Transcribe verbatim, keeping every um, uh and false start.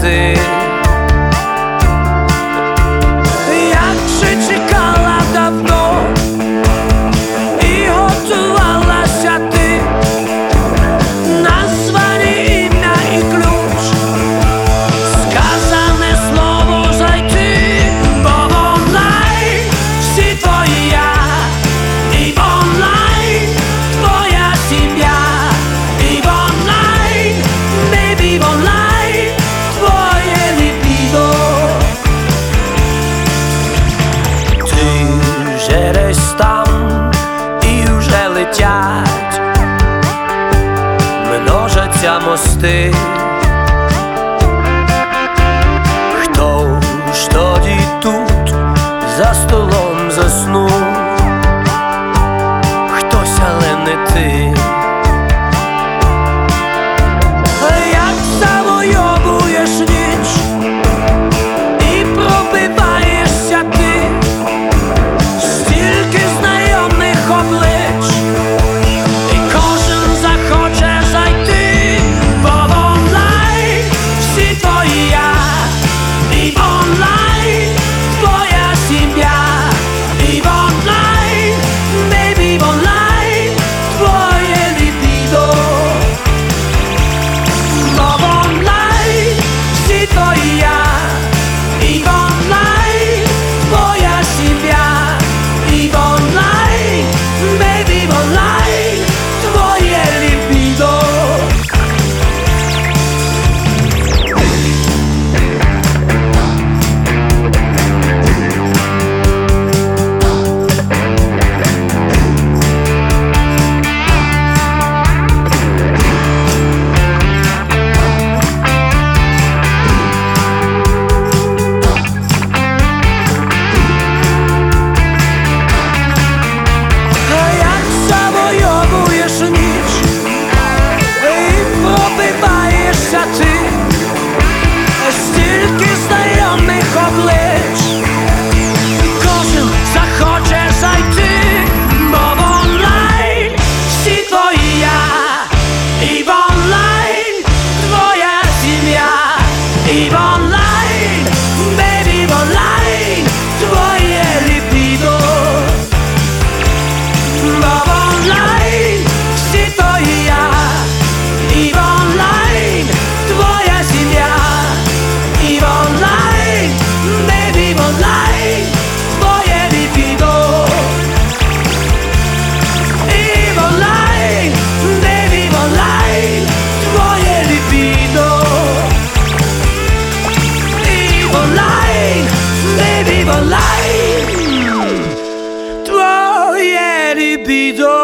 ти. Як же чекала давно і готувалася ти, названі ім'я і ключ, сказане слово зайти, бо онлайн всі твої я, і онлайн твоя сім'я, і онлайн, baby, онлайн твоє лібідо. Ти вже десь там і вже летять, множаться мости. Хто ж тоді тут за столом заснув? Хтось, але не ти. Як завойовуєш ніч і пробиваєшся ти, стільки знайомих облич, і кожен захоче зайти, бо онлайн всі твої я, і онлайн твоя сім'я, і онлайн, baby, онлайн твоє лібідо. Бо онлайн всі твої я, і онлайн твоя сім'я, і онлайн, baby, онлайн твоє лібідо. Як завойовуєш ніч і пробиваєшся ти, стільки знайомих облич, кожен захоче зайти, бо онлайн всі твої я, і онлайн твоя сім'я, і онлайн, baby, онлайн твоє лібідо. Бо онлайн всі твої я, і онлайн твоя сім'я, і онлайн, baby, онлайн твоє лібідо. І онлайн, baby, онлайн твоє лібідо. І онлайн, baby, онлайн твоє лібідо.